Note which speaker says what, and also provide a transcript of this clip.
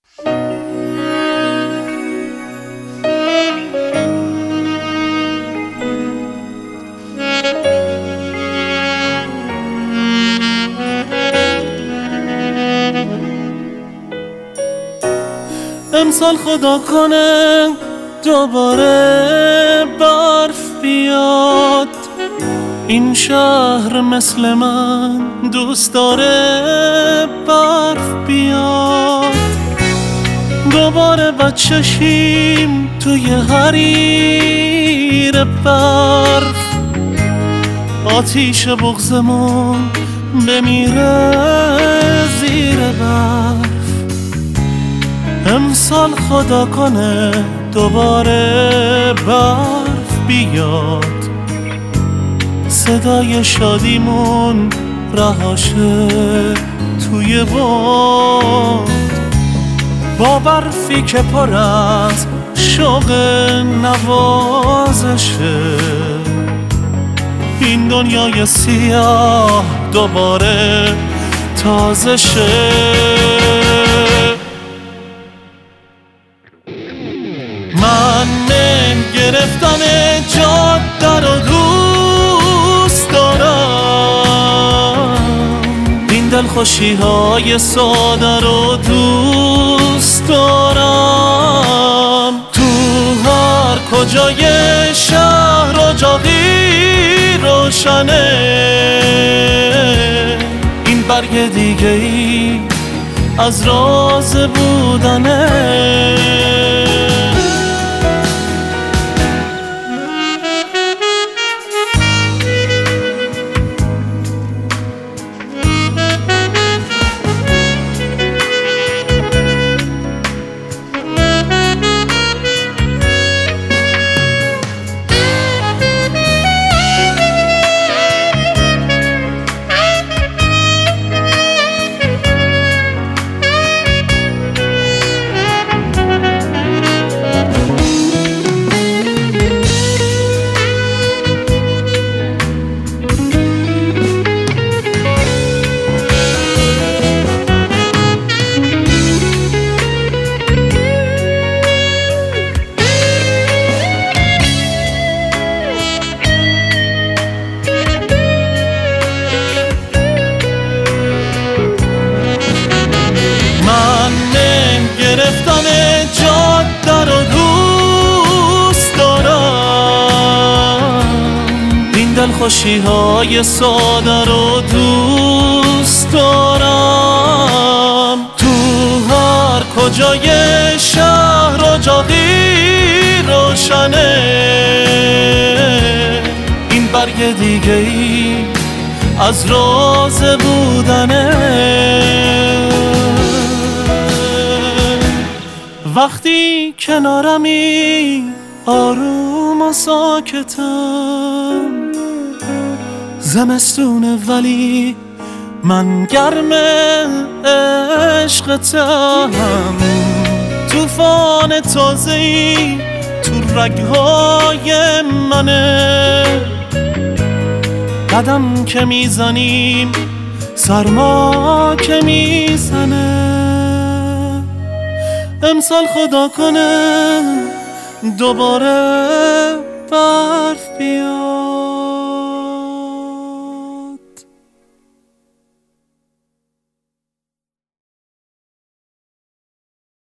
Speaker 1: امسال خدا کنه دوباره برف بیاد، این شهر مثل من دوست داره برف بیاد. دوباره بچه شیم توی حریر برف، آتیش بغضمون بمیره زیر برف. امسال خدا کنه دوباره برف بیاد، صدای شادیمون رهاشه توی باد، با برفی که پر از شوق نوازشه. این دنیای سیاه دوباره تازه شه. من گرفتم جاده رو دوست دارم، این دلخوشی های ساده رو دوست دارم. تو هر کجای شهر اجاقی روشنه، این برگ دیگه ای از راز بودنه. گرفتم جاده رو دوست دارم، این دلخوشی های ساده رو دوست دارم. تو هر کجای شهر اجاقی روشنه، این برگ دیگه ای از راز بودنه. وقتی کنارمی آروم و ساکتم، زمستونه ولی من گرم عشقتم. طوفان تازه‌ای تو رگ‌های منه، قدم که میزنیم سرما که میزنه. امسال خدا کنه دوباره برف بیاد.